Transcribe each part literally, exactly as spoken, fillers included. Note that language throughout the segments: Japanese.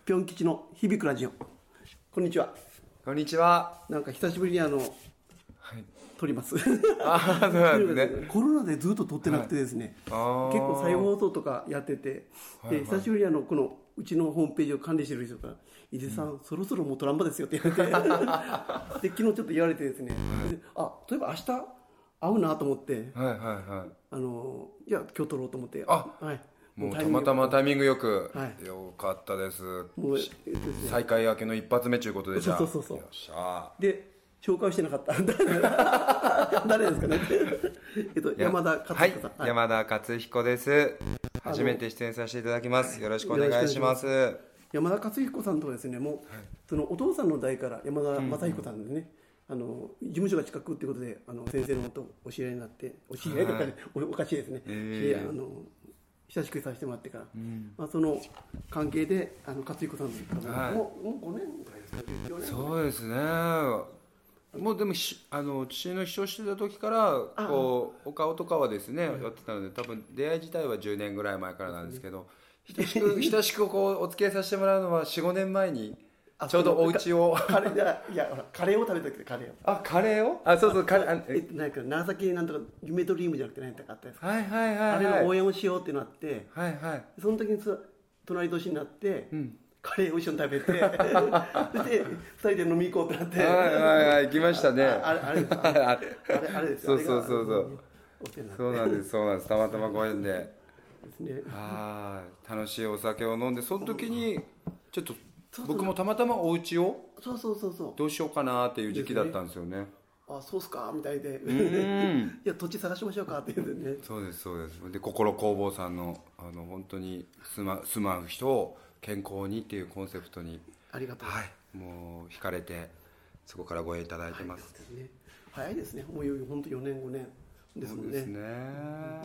ぴょん吉の響くラジオ。こんにちは。 こんにちは。 なんか久しぶりにあの、はい、撮りますあそうなんですね。 コロナでずっと撮ってなくてですね、はい、結構再放送とかやってて、はいはい、で久しぶりにあのこのうちのホームページを管理してる人から井出さん、うん、そろそろもうトランバですよって言われてで昨日ちょっと言われてですね、はい、であ例えば明日会うなと思って、はいはいはい、あのいや今日撮ろうと思って、 あ、はい、もうたまたまタイミングよく、はい、よかったです。もう、えっとですね、再開明けの一発目ということで、じゃあそうそうそうそう、 よっしゃで紹介してなかった誰ですかねえっと山田勝彦さん、はいはい、山田勝彦です。初めて出演させていただきます。よろしくお願いします。 山田勝彦さんとはですね、もう、はい、そのお父さんの代から山田正彦さんですね、うん、あの事務所が近くっていうことであの先生のことをお知り合いになって、お知り合いとか、ね、はい、お, おかしいですね、えー、あの親しくさせてもらってから、うん、まあ、その関係であの勝彦さんと、はい、もう、もうごねんぐらいですか、じゅうよねんそうですね。もうでもあの父の秘書してた時からこうお顔とかはですね、うん、やってたので、多分出会い自体はじゅうねんぐらい前からなんですけど、親しく親しくこうお付き合いさせてもらうのは よん,ご 年前にちょうどお家をカレーいやカレーを食べた時でカレーをあカレーをあそうそうカレーえなんか長崎なんとか夢ドリームじゃなくて何とかあったやつ、 はいはいはい、はい、 あれの応援をしようってなって、 はいはい、 その時に隣年になって、うん、カレーを一緒に食べてでふたりで飲み行こうってなって、 はいはいはい行きましたね。 あれあれあれあれあれですよ。 そうそうそうそうそうなんですそうなんです。たまたまご縁でですね。 あ楽しいお酒を飲んで、その時にちょっと僕もたまたまお家をそうそうそうそうどうしようかなっていう時期だったんですよね。 あそうっすかみたいでうんいや土地探しましょうかって言うんでね。 そうですそうです。で心工房さんのあの本当に住ま住まう人を健康にっていうコンセプトにありがとう、 はい、もう惹かれてそこからご縁いただいてます、 はい、ね、早いですね。もう本当よねんごねんですもんね。 そうですね、うん、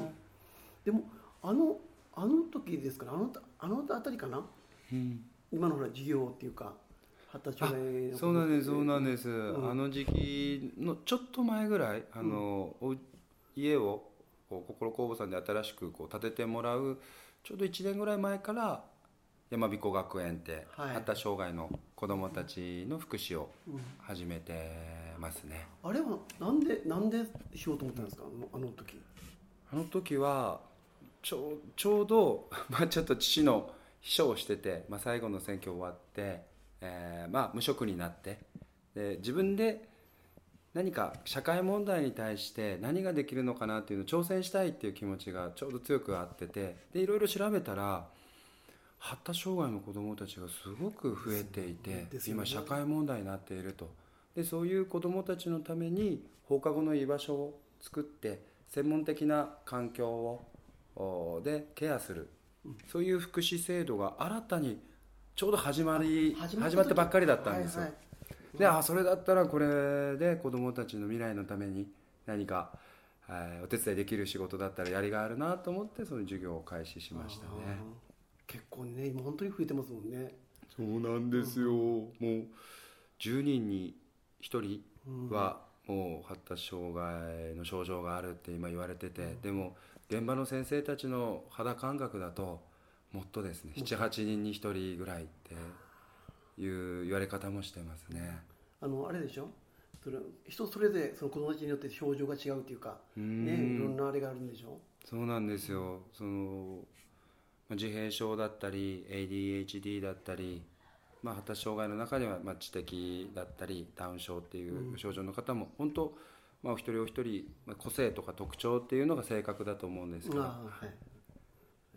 でもあのあの時ですから、あのあのあたりかな、うん、今のほら事業っていうか発達障害のそうなんですそうなんです、うん、あの時期のちょっと前ぐらいあの、うん、家をこう心工房さんで新しくこう建ててもらうちょうどいちねんぐらい前から山彦学園って、はい、発達障害の子どもたちの福祉を始めてますね、 うん、あれはなんでなんでしようと思ったんですか、あの時。 あの時はちょ, ちょうど、まあ、ちょっと父の秘書をしてて、まあ、最後の選挙終わって、えーまあ、無職になってで自分で何か社会問題に対して何ができるのかなっていうのを挑戦したいっていう気持ちがちょうど強くあってて、でいろいろ調べたら発達障害の子どもたちがすごく増えていて、今社会問題になっていると。でそういう子どもたちのために放課後の居場所を作って専門的な環境をでケアする、そういう福祉制度が新たにちょうど始まり始まったばっかりだったんですよ、はいはい、であそれだったらこれで子どもたちの未来のために何か、えー、お手伝いできる仕事だったらやりがあるなと思ってその授業を開始しましたね。 結構ね今本当に増えてますもんね。 そうなんですよ、うん、もうじゅうにんにひとりはもう発達障害の症状があるって今言われてて、うん、でも現場の先生たちの肌感覚だともっとですね、ななはちにんにひとりぐらいっていう言われ方もしてますね。 あのあれでしょ、それ人それぞれその子どもたちによって症状が違うっていうか、うん、ね、いろんなあれがあるんでしょ。 そうなんですよ。その自閉症だったり エーディーエイチディー だったり、まあ、発達障害の中にはまあ知的だったりダウン症っていう症状の方も本当、まあ、お一人お一人個性とか特徴っていうのが正確だと思うんですけど、はい、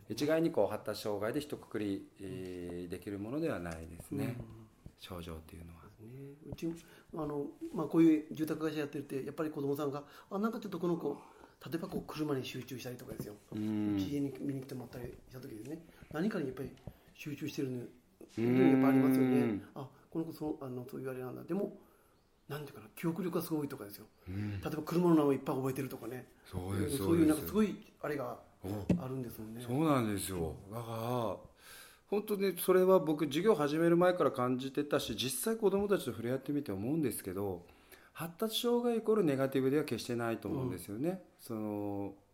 一概にこう発達障害で一括り、えー、できるものではないですね、うん、症状っていうのは、 ね、うちあの、まあ、こういう住宅会社やってるってやっぱり子どもさんがあなんかちょっとこの子例えばこう車に集中したりとかですよ、うちに見に来てもらったりした時にね、何かにやっぱり集中してるのやっぱありますよね。あこの子そうあのそういうあれなんだ。でもなんていうかな、記憶力がすごいとかですよ、うん、例えば車の名前いっぱい覚えてるとかね、 そうですそういうなんかすごいあれがあるんですもんね。 そうなんですよ。だから本当にそれは僕授業始める前から感じてたし、実際子どもたちと触れ合ってみて思うんですけど、発達障害イコールネガティブでは決してないと思うんですよね、うん、その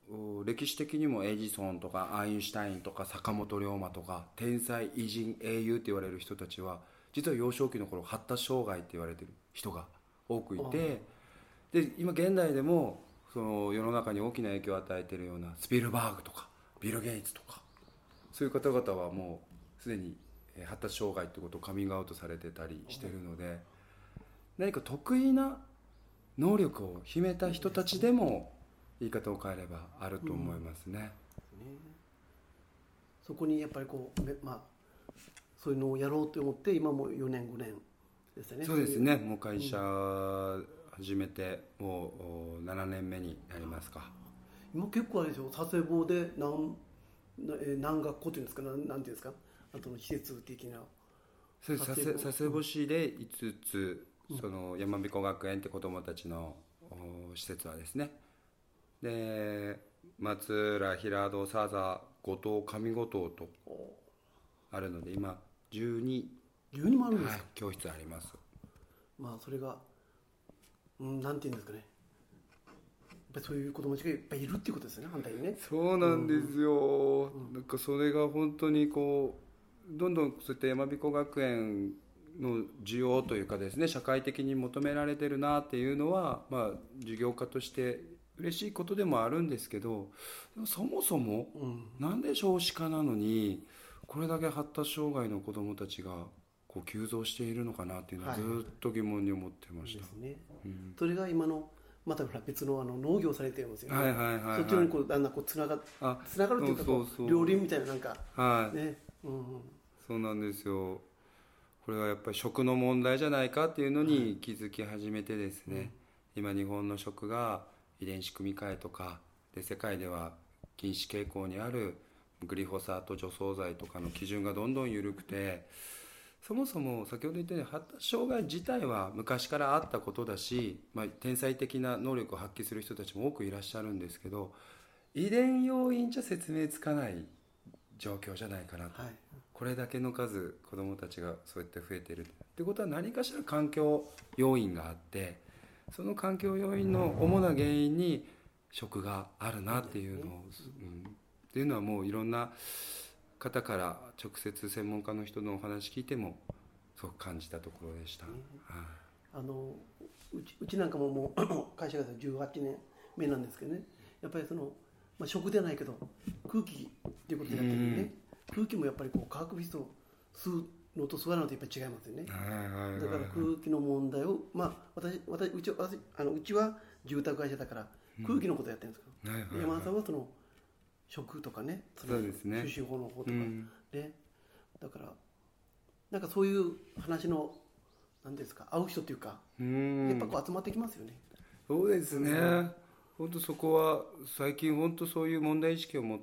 歴史的にもエジソンとかアインシュタインとか坂本龍馬とか天才偉人英雄って言われる人たちは実は幼少期の頃発達障害って言われてる人が多くいて、で今現代でもその世の中に大きな影響を与えているようなスピルバーグとかビル・ゲイツとかそういう方々はもうすでに発達障害ってことをカミングアウトされてたりしてるので、何か得意な能力を秘めた人たちでも言い方を変えればあると思いますね。 うん、ね、そこにやっぱりこう、まあ、そういうのをやろうと思って今もよねんごねんですね。 そうですね。もう会社始めてもうななねんめになりますか。 今結構あれでしょ、佐世保で何何学校というんですか、なんていうんですか、あとの施設的な。 そうです。佐世保市でいつつ、うん、その山彦学園って子どもたちの施設はですね。で松浦、平戸、佐々、五島、上五島とあるので今じゅうに、 じゅうにもあるんですか、はい、 教室あります。 まあそれが、うん、なんていうんですかね、やっぱりそういう子供たちがいっぱいいるっていうことですね、反対にね。 そうなんですよ、うん、なんかそれが本当にこうどんどんそういった山彦学園の需要というかですね、社会的に求められてるなっていうのは、まあ事業家として嬉しいことでもあるんですけど、そもそもなんで少子化なのにこれだけ発達障害の子どもたちがこう急増しているのかなっていうのはずっと疑問に思ってました。 ですね、うん、それが今のまた別のあの農業されてるんですよね。 はいはいはいはい、 そっちにこうだんだんこうつながつながるというか、こうそうそう両輪みたいななんか、 はいね、うん、 そうなんですよ。これはやっぱり食の問題じゃないかっていうのに気づき始めてですね、はい、今日本の食が遺伝子組み換えとかで世界では禁止傾向にあるグリホサート除草剤とかの基準がどんどん緩くて、そもそも先ほど言ったように発達障害自体は昔からあったことだし、まあ、天才的な能力を発揮する人たちも多くいらっしゃるんですけど、遺伝要因じゃ説明つかない状況じゃないかなと、はい、これだけの数子どもたちがそうやって増えているってことは何かしら環境要因があって、その環境要因の主な原因に食があるなっていうのを、うん、っていうのはもういろんな方から直接専門家の人のお話聞いてもすごく感じたところでした。 ね、はい、あのうち、うちなんかももう会社がじゅうはちねんめなんですけどね、やっぱりその、まあ、食ではないけど空気っていうことになってるんでね、空気もやっぱりこう化学物質を吸うのと吸わないのとやっぱり違いますよね。だから空気の問題を、まあ、私私うち私あのうちは住宅会社だから空気のことをやってるんですけど、うん、山田さんはその食とかね、その収集法の方とか、ね、うん、だからなんかそういう話の何ですか、合う人っていうか、うん、やっぱこう集まってきますよね。 そうですね、うん、本当そこは最近本当そういう問題意識を持って、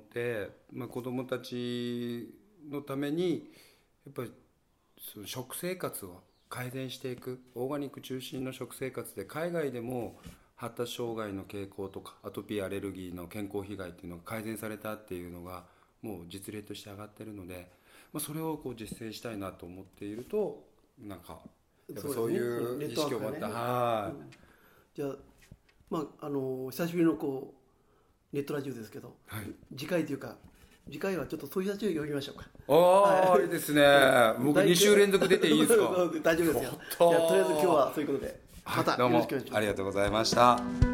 まあ、子どもたちのためにやっぱりその食生活を改善していく、オーガニック中心の食生活で海外でも発達障害の傾向とかアトピーアレルギーの健康被害っていうのが改善されたっていうのがもう実例として上がってるので、まあ、それをこう実践したいなと思っていると、なんかやっぱそういう意識を持った、ね、はい、うん、 じゃあ、まあ、あの久しぶりのこうネットラジオですけど、はい、次回というか次回はちょっとそういう人たちを呼びましょうか。 ああ、はい、いいですね。僕に週連続出ていいですか？ 大丈夫ですよ。じゃあとりあえず今日はそういうことでまたよろしくお願いします。 どうもありがとうございました。